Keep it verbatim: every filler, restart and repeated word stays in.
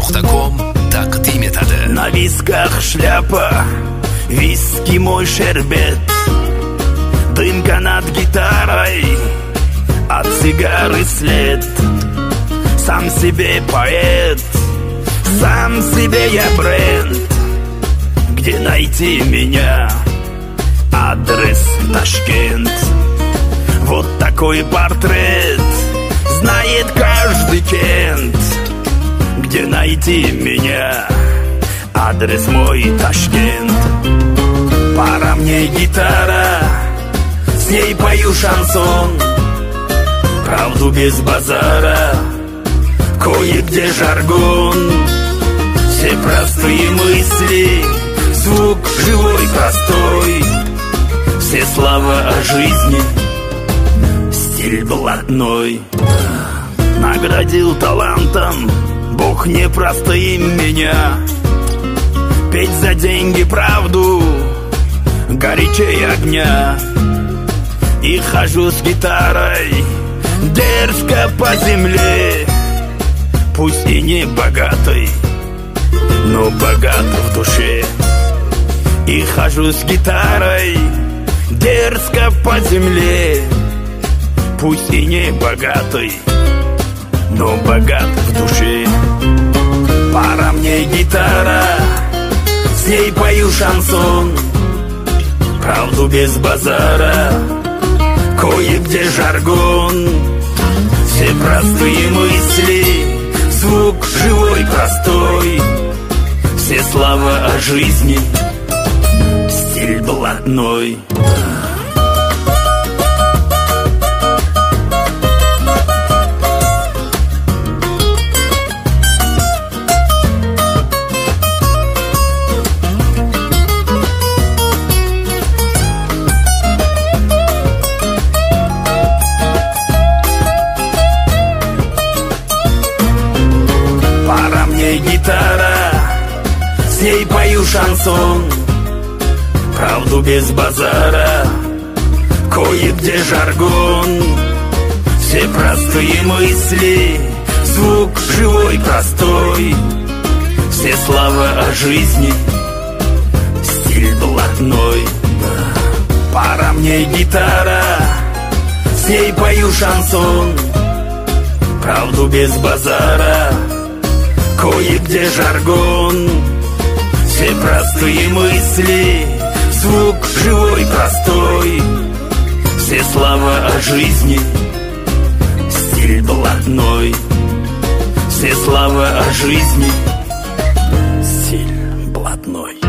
нokta com taqdim etadi. На висках шляпа, виски мой шербет, дымка над гитарой, от сигары след. Сам себе поэт, сам себе я бренд. Где найти меня? Адрес Ташкент. Вот такой портрет знает каждый кент. Где найти меня? Адрес мой Ташкент. Пора мне гитара, с ней пою шансон. Правду без базара, кое-где жаргон. Все простые мысли, звук живой, простой. Все слова о жизни, стиль блатной. Наградил талантом Бог непростым меня. Петь за деньги правду горячей огня. И хожу с гитарой дерзко по земле. Пусть и не богатой, но богат в душе. И хожу с гитарой дерзко по земле. Пусть и не богатой, но богат в душе. Пора мне гитара, с ней пою шансон. Правду без базара, кое-где жаргон. Все простые мысли, звук живой, простой. Все слова о жизни, стиль блатной. Гитара, с ней пою шансон. Правду без базара, кое-где жаргон. Все простые мысли, звук живой, простой. Все слова о жизни, стиль блатной. Пора мне гитара, с ней пою шансон. Правду без базара, кое-где жаргон. Все простые мысли, звук живой, простой. Все слова о жизни, стиль блатной. Все слова о жизни, стиль блатной.